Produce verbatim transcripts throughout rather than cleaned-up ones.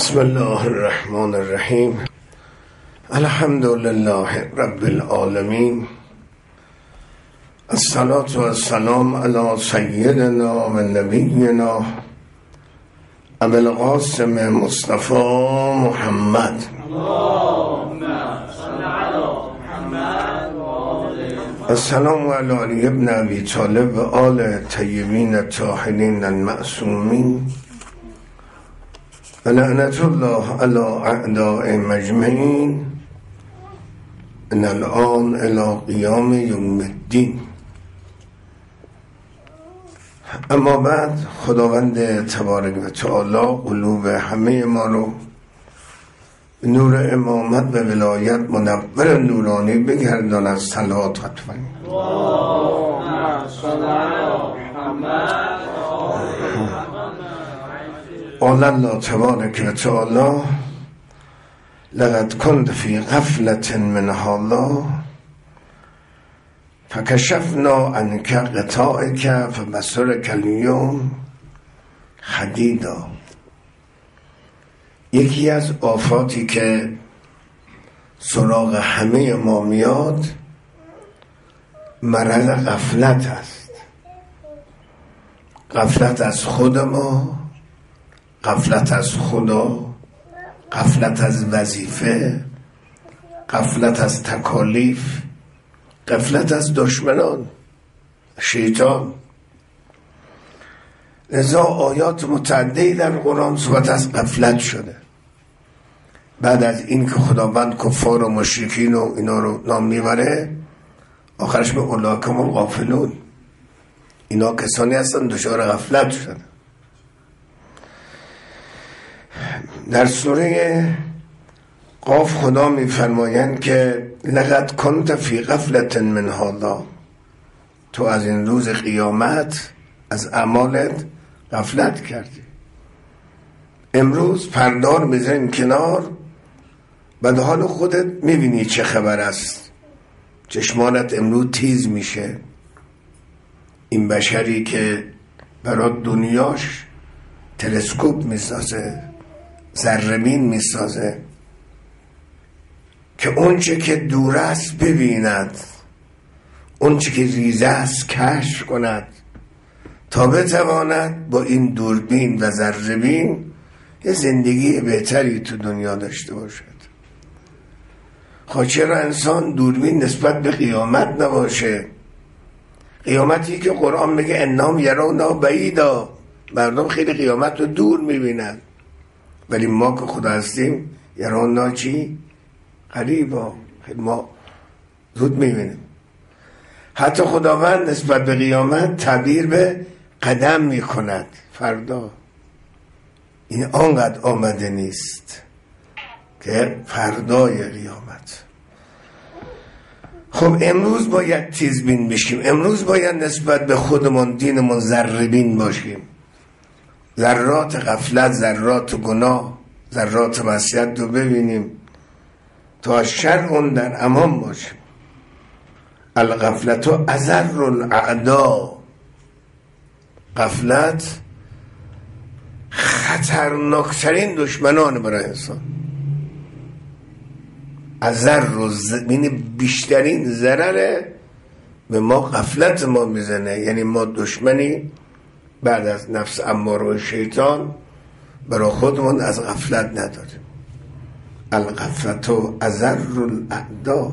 بسم الله الرحمن الرحیم. الحمد لله رب العالمین. الصلاة و السلام علی سیدنا و نبینا ابی القاسم مصطفی محمد. السلام علی علی ابن ابی طالب و آل طیبین الطاهرین المعصومین و لعنت الله علی اعداء مجمعین من الآن الی قیام یوم الدین. اما بعد، خداوند تبارک و تعالی قلوب همه ما رو به نور امامت و ولایت منور نورانی بگردان از صلوات خطفنی. قال الله تبارک و تعالی لقد كنت في غفلة من هذا فكشفنا عنك غطاءك فبصرك اليوم حديدا. یکی از آفاتی که سراغ همه ما میاد مرض غفلت است. غفلت از خود ما، غفلت از خدا، غفلت از وظیفه، غفلت از تکالیف، غفلت از دشمنان شیطان. لذا آیات متعددی در قرآن صحبت از غفلت شده. بعد از این که خداوند کفار و مشرکین و اینا رو نام میبره، آخرش به اولاکم الغافلون، اینا کسانی هستن دچار غفلت شده. در سوره قاف خدا میفرمایند که لقد کنت فی غفلة من هذا، تو از این روز قیامت از اعمالت غفلت کردی. امروز پردار میذاریم کنار، بعد حال خودت میبینی چه خبر است. چشمانت امروز تیز میشه. این بشری که برای دنیاش تلسکوپ میسازه، ذره‌بین میسازه که اونچه که دور است ببیند، اونچه که ریزه است کشف کند، تا بتواند با این دوربین و ذره‌بین یه زندگی بهتری تو دنیا داشته باشد. خب چرا انسان دوربین نسبت به قیامت نباشه؟ قیامتی که قرآن میگه انهم یرونها بعیدا، مردم خیلی قیامت رو دور میبینن، ولی ما که خدا هستیم یرونها چی؟ قریبا، خیلی ما زود میبینیم. حتی خداوند نسبت به قیامت تعبیر به قدم میکند، فردا. این آنقدر آمده نیست که فردای قیامت. خب امروز باید تیزبین بشیم. امروز باید نسبت به خودمون، دینمون ذره‌بین باشیم. ذرات غفلت، ذرات گناه، ذرات معصیت رو ببینیم تا از شر اون در امان باشیم. الغفلت اضر الاعداء، غفلت خطرناکترین دشمنان برای انسان. اضر رو یعنی بیشترین ضرر به ما غفلت ما میزنه. یعنی ما دشمنی بعد از نفس اماره و شیطان برای خودمون از غفلت نداریم. الغفلت اضر الاعداء.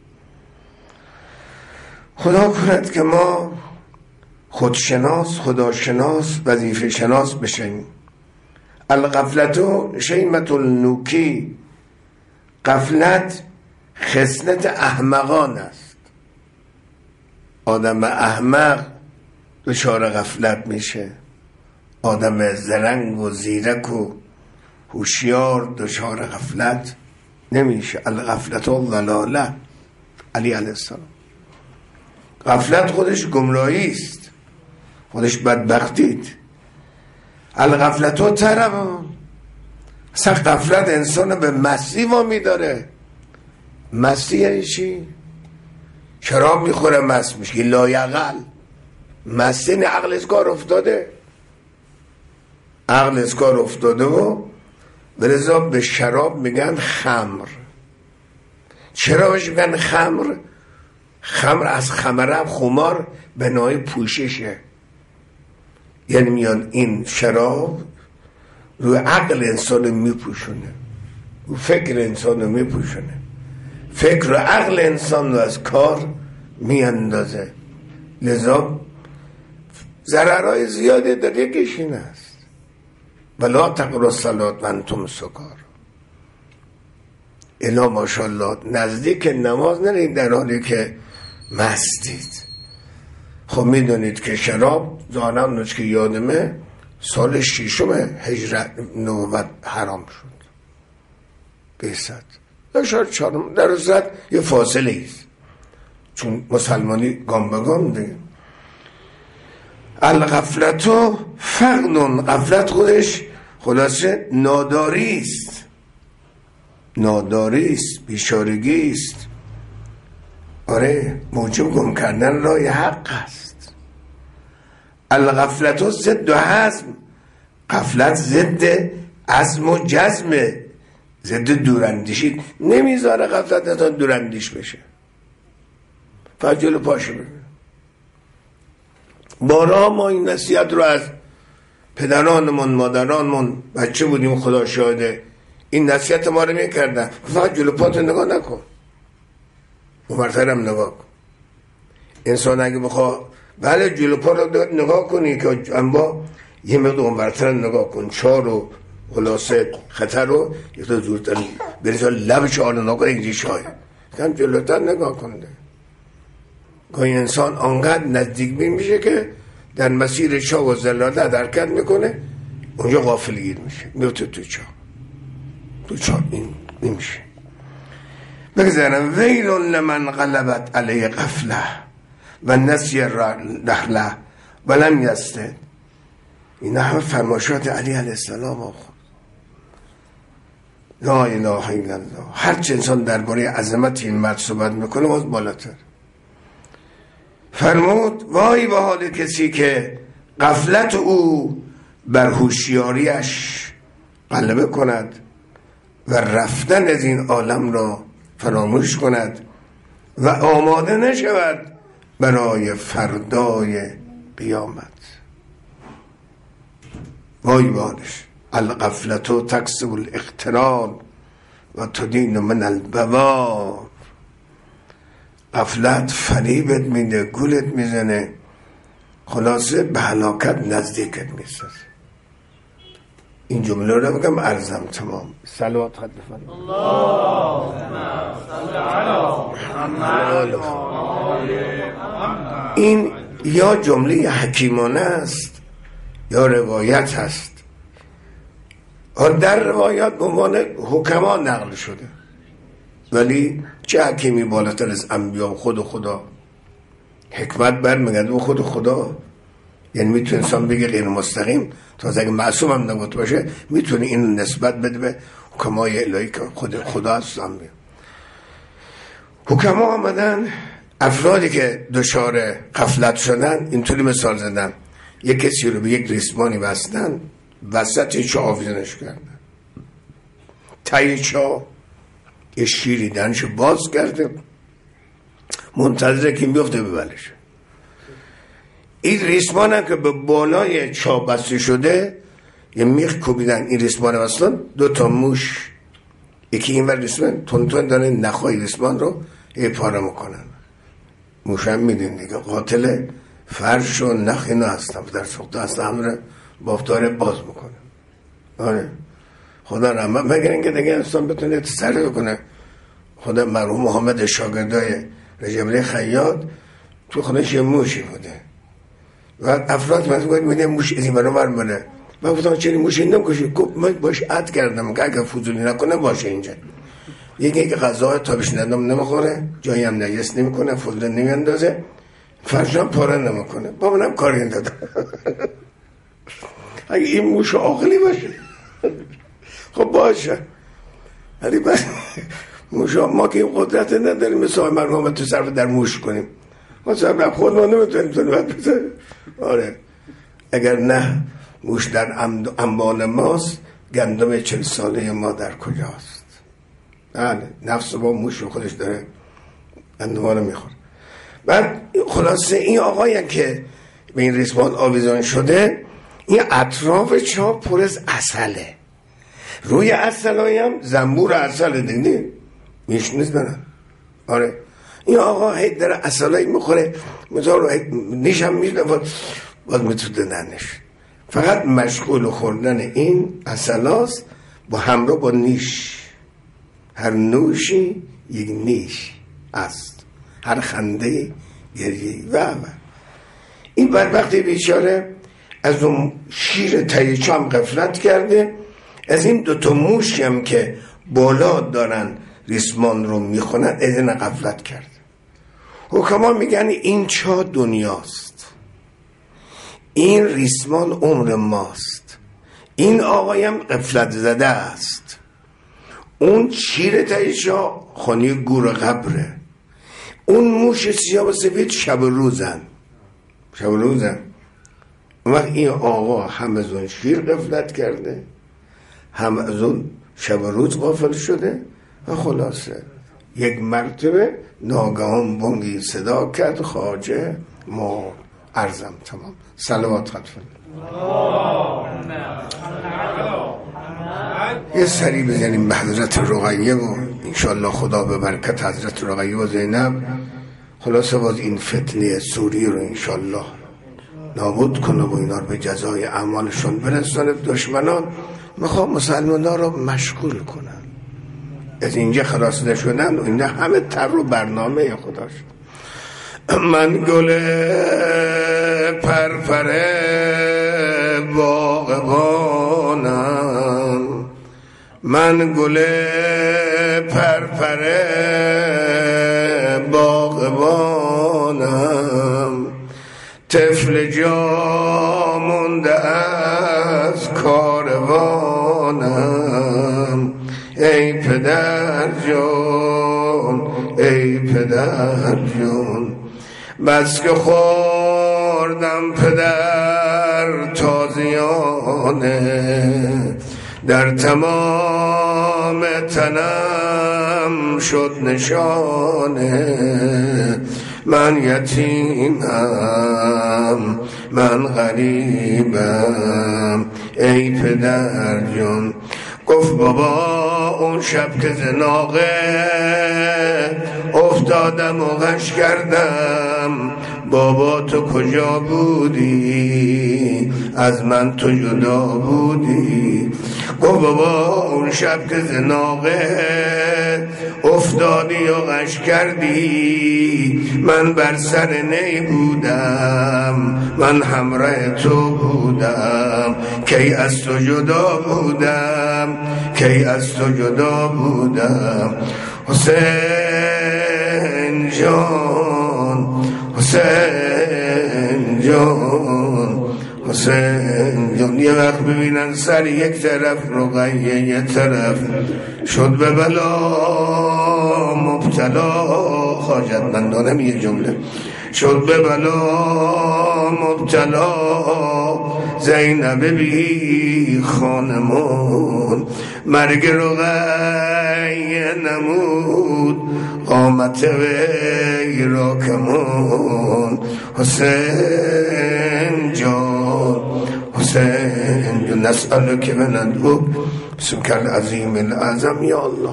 خدا کند که ما خودشناس، خداشناس، وظیفه شناس بشیم. الغفلت شیمة النوکی، غفلت خصلت احمقان است. آدم احمق دچار غفلت میشه، آدم زرنگ و زیرک و هوشیار دچار غفلت نمیشه. الغفلت ضلاله. علی علیه السلام. غفلت خودش گمراهی است، خودش بدبختید. الغفلت ترم. اصلا غفلت انسان به مستی وامی داره. مستی یعنی چی؟ شراب میخوره مست میشه، لایعقل. مستی یعنی عقل از کار افتاده. عقل از کار افتاده و ولذا به شراب میگن خمر. چرا بهش میگن خمر؟ خمر از خمره، خمار به نوع پوششه، یعنی میاد این شراب روی عقل انسان رو میپوشونه، روی فکر انسان رو میپوشونه، فکر و عقل انسان رو از کار میاندازه. لذا ضررهای زیاده در یکیش این است ولا تقربوا الصلاة وانتم سکار. الا ماشاءالله نزدیک نماز نرید در حالی که مستید. خب میدونید که شراب زانم نوچ که یادمه سال شیشم هجرت نوبت حرام شد بیست در شاید چهارم در روزت یه فاصله ایست، چون مسلمانی گام به گام دیگه. الغفلتو فقدون، غفلت خودش خلاصه ناداری است، ناداری است، بیچارگی است. آره موجب گم کردن راه حق است. الغفلتو ضد و حزم، غفلت ضد عزم و جزمه، ضد دوراندیشی. نمیذاره غفلت نتان دوراندیش بشه، فقط جلو پاشو بگیر. بارها ما این نصیحت رو از پدرانمون مادرانمون بچه بودیم خدا شاهده این نصیحت ما رو میکردن، فقط جلو پاتو نگاه نکن، اونورتر هم نگاه کن. انسان اگه بخواه بله جلو پا رو نگاه کنی که اما یه مقدار اونورتر نگاه کن، چار و خلاصه خطر رو یه تا زورتر بریزا لب چار رو نگاه اینجی شاید کم جلوتر نگاه کنده. گاهی انسان آنقدر نزدیک میشه که در مسیر چاه و زلالت حرکت میکنه، اونجا غافلگیر میشه، میفته تو چاه، تو چاه این نمیشه. بگذارم ویل لمن غلبت علی غفله و نسی رحله ولم یستد. این همه فرمایشات علی علیه السلام آخر. لا اله الا الله. هرچه انسان درباره عظمت این مرد صحبت میکنه باز بالاتر فرمود وای به حال کسی که غفلت او بر هوشیاریش غلبه کند و رفتن از این عالم را فراموش کند و آماده نشود برای فردای قیامت. وای به حالش. الغفلتو تکسب الاغترار و تدین من البوار. غفلت فریبت میده، گولت میزنه، خلاصه به هلاکت نزدیکت میسازه. این جمله رو بگم عرضم تمام. صلوات خد بفرمایید. اللهم صل علی محمد. این یا جمله حکیمانه است یا روایت است. در روایت به عنوان حکما نقل شده، ولی چه حکیمی بالاتر از انبیا و خود خدا؟ حکمت برمیگرده و خود خدا. یعنی میتونه انسان بگه غیر مستقیم، تازه اگه معصوم هم نبود باشه میتونه این نسبت بده به حکمای الهی که خود خدا هستن. حکما آمدن افرادی که دچار غفلت شدن اینطوری مثال زدن، یک کسی رو به یک ریسمانی بستن، وسط چاه آویزونش کردن، تای چاه یه شیری دنشو باز کرده منتظره که بیفته ببلش. این ریسمان هم که به بالای چاه بسته شده یه میخ کوبیدن این ریسمان بستن، دو تا موش یکی این ور ریسمان تون تون داره نخواه ریسمان رو یه پاره میکنن. موش هم میدین دیگه قاتل فرش و نخ اینا هستن، در سخته هست همره بافتاره باز میکنه. آره خدا رحمت مگرین که دیگه انسان بتونه تصرف کنه. خدا مرحوم محمد شاگردای رجب خیاط تو خودش یه موشی بوده و افراد مثلا گوید میده موش از این برای برمونه و گفتم چرا موش این نمیکشی؟ گفت من باش عد کردم که اگه فضولی نکنه باشه اینجا. یکی که غذا تابش ندام نمیخوره، جایی هم نجس نمیکنه، فضولی نمیاندازه، فرشان پاره نمیکنه، با منم کاری ندادم. اگه این موش عاقلی باشه خب باشه، ولی بس موش ما که این قدرت نداریم مثل مرحوم تو صرف در موش کنیم، ما صرف خود ما نمیتونیم تنوت بزنیم. آره اگر نه موش در انبان ماست گندم چل ساله ما در کجاست؟ بله، نفس با موش خودش داره گندم رو میخوره. بعد خلاصه این آقایی که به این ریسمان آویزان شده، این اطراف چاپ پر از عسله، روی عسلایی هم زنبور عسل دیدی میشنیز برن. آره این آقا هی داره عسلایی میخوره، مثلا رو نیشم میشنه باز میتونه ننش، فقط مشغول خوردن این عسلاست با همراه با نیش. هر نوشی یک نیش است، هر خنده گریه و و این بدبختی بیچاره از اون شیر تیچام غفلت کرده، از این دوتا موشی هم که بالا دارن ریسمان رو میخونن از این غفلت کرده. حکما میگن این چا دنیاست، این ریسمان عمر ماست، این آقایم غفلت زده است، اون شیر تیچا خانی گور قبره، اون موش سیاه و سفید شب و روزن شب و روزن و این آقا هم از اون شیر غفلت کرده، هم از اون شب و روز غافل شده و خلاصه یک مرتبه ناگهان بانگی صدا کرد خواجه ما عرضم تمام. صلوات خطفه یه سری بزنیم به حضرت رقیه و انشاءالله خدا به برکت حضرت رقیه و زینب خلاصه باز این فتنه سوری رو انشاءالله نابود کنه و اینا رو به جزای اعمالشون برسانه. دشمنان میخوام مسلمان ها رو مشغول کنن، از اینجا خلاص نشدن و اینجا همه تر و برنامه خداش. من گل پرپر باغبانم، من گل پرپر باغبانم، طفل جا مونده از کاروانم، ای پدر جان ای پدر جان، بس که خوردم پدر تازیانه، در تمام تنم شد نشانه، من یتیمم من غریبم ای پدر جان. گفت بابا اون شب که زناقه افتادم و غش کردم، بابا تو کجا بودی از من تو جدا بودی. گفت بابا اون شب که زناقه افتادی و غش کردی، من بر سر نی بودم من همراه تو بودم، کی از تو جدا بودم کی از تو جدا بودم. حسین جان حسین جان حسین جان. یه وقت ببینن سر یک طرف رقیه یه طرف شد به بلا مبتلا، حاجتمندانم یه جمله شد به بلا مبتلا، زینب بی خانمان، مرگ رقیه نمود قامت وی را کمان. حسین جان حسین جان نسألک و ندعوک بسمک العظیم العظم. یا الله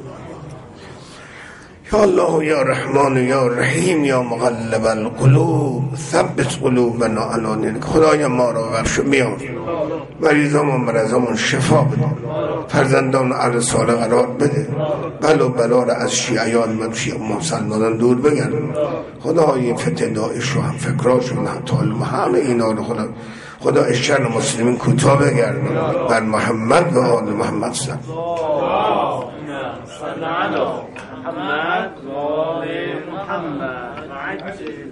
یا الله یا رحمان یا رحیم یا مقلب القلوب ثبت قلوبنا علی دینک. خدایا ما را بخش و بیار، مریضان و مرضان شفا بده، فرزندان اهل صالح قرار بده، بلا و بلا را از شیعیان و شیعه مسلمانان دور بگردون. خدای این فتنه داعش و هم فکراشون حتی همه اینا رو خدا خدا از شر مسلمین کوتاه بگردون. بر محمد و آل محمد صلی الله علیه و آل محمد.